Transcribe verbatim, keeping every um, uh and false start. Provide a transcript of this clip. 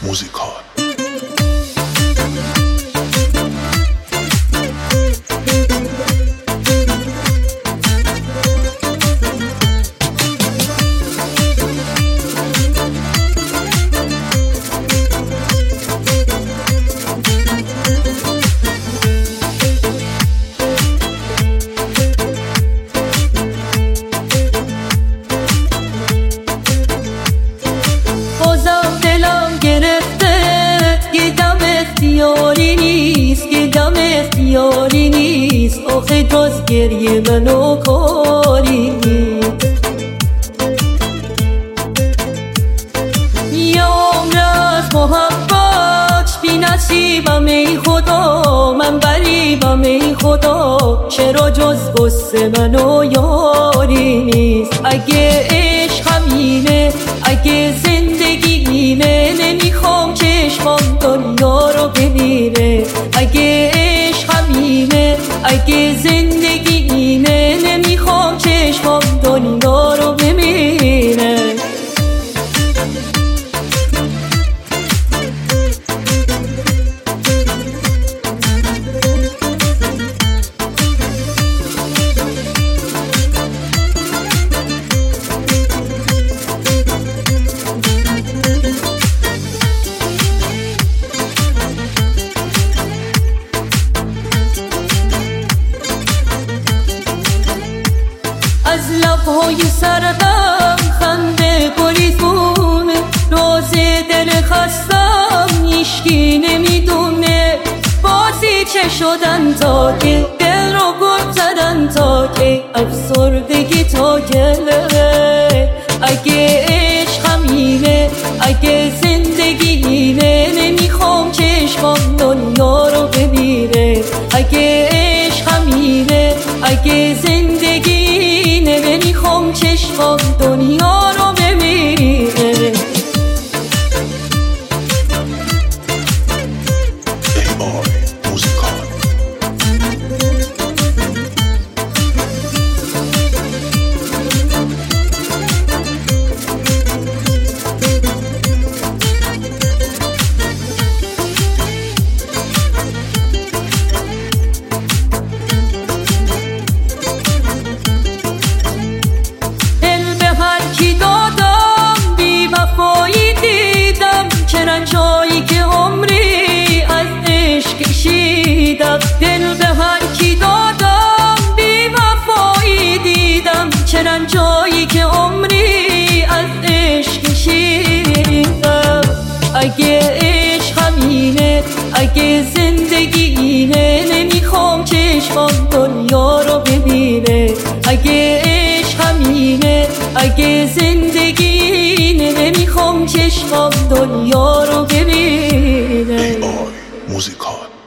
موزیکال. اختیاری نیست که دم اختیاری نیست، آخه جز گریه منو کاری نیست. یه عمر از محبت بی نصیبم ای خدا، من غریبم ای خدا، چرا جز غصه منو یاری نیست. اگه عشق همینه، اگه زندگی اینه، نمیخوام چشمام دنیا رو ببینه. اگه عشق همینه، اگه زندگی اینه، نمیخوام چشمام دنیا رو ببینه. از لبهای سردم خنده گریزونه، راز دل خستم هیچکی نمیدونه. بازی چه شدن تا که دل رو گل زدن، تا که افسردگی تا گله. اگه عشق همینه، اگه زندگی اینه، نمیخوام چشمام دنیا رو ببینه. اگه عشق همینه، اگه زندگی نمیخوام چشمام دنیا رو ببینه. جایی که عمری از عشق کشیدم، دل به هر کی دادم بی وفایی دیدم. چنان جایی که عمری از عشق کشیدم. اگه عشق همینه، اگه زندگی اینه، نمیخوام چشمام دنیا رو ببینه. اگه عشق همینه، اگه زندگی اینه، نمیخوام چشمام دنیا رو ببینه. موزیکال.